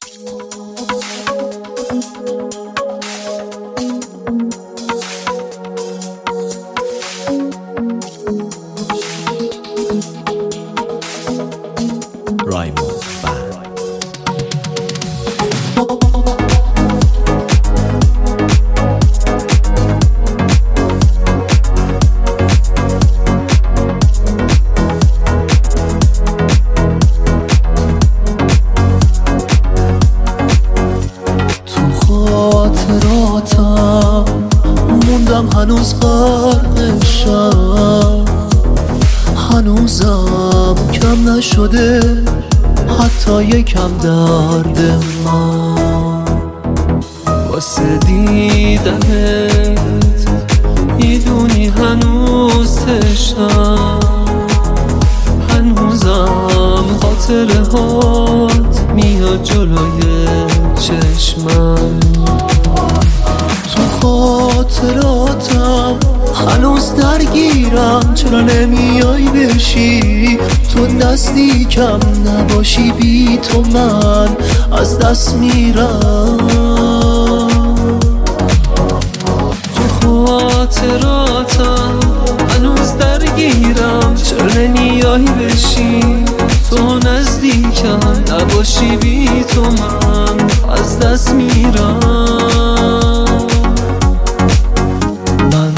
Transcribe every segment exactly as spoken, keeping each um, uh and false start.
موندم هنوز غرق شب، هنوزم کم نشده حتی یکم درد من. واسه دیدنت میدونی هنوز تشنم، هنوزم خاطره هات میاد جلوی چشمم. تو خاطراتم هنوز درگیرم، چرا نمیای بشی تو نزدیکم نباشی، بی تو من از دست میرم. تو خاطراتم هنوز درگیرم، چرا نمیای بشی تو نزدیکم نباشی، بی تو من از دست میرم. من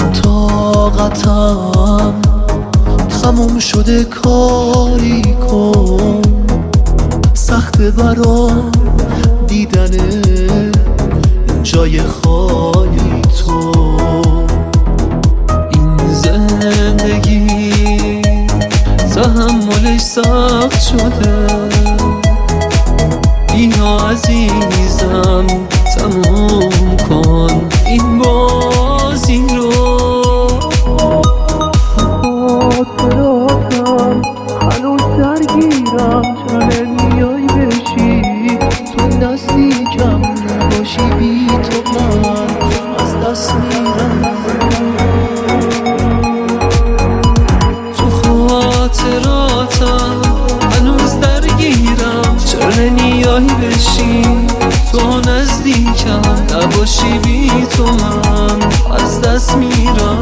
طاقتم تموم شده، کاری کن سخته برام دیدن جای خالی تو. این زندگی تحملش سخت شده، بیا عزیزم تموم کن این بازی رو. خاطراتم هنوز درگیرم، چرا نمیای بشی تو نزدیکم نباشی، بی تو من از دست میرم. تو خاطراتم هنوز درگیرم، چرا نمیای بشی تو نزدیکم نباشی، بی تو من از دست میرم.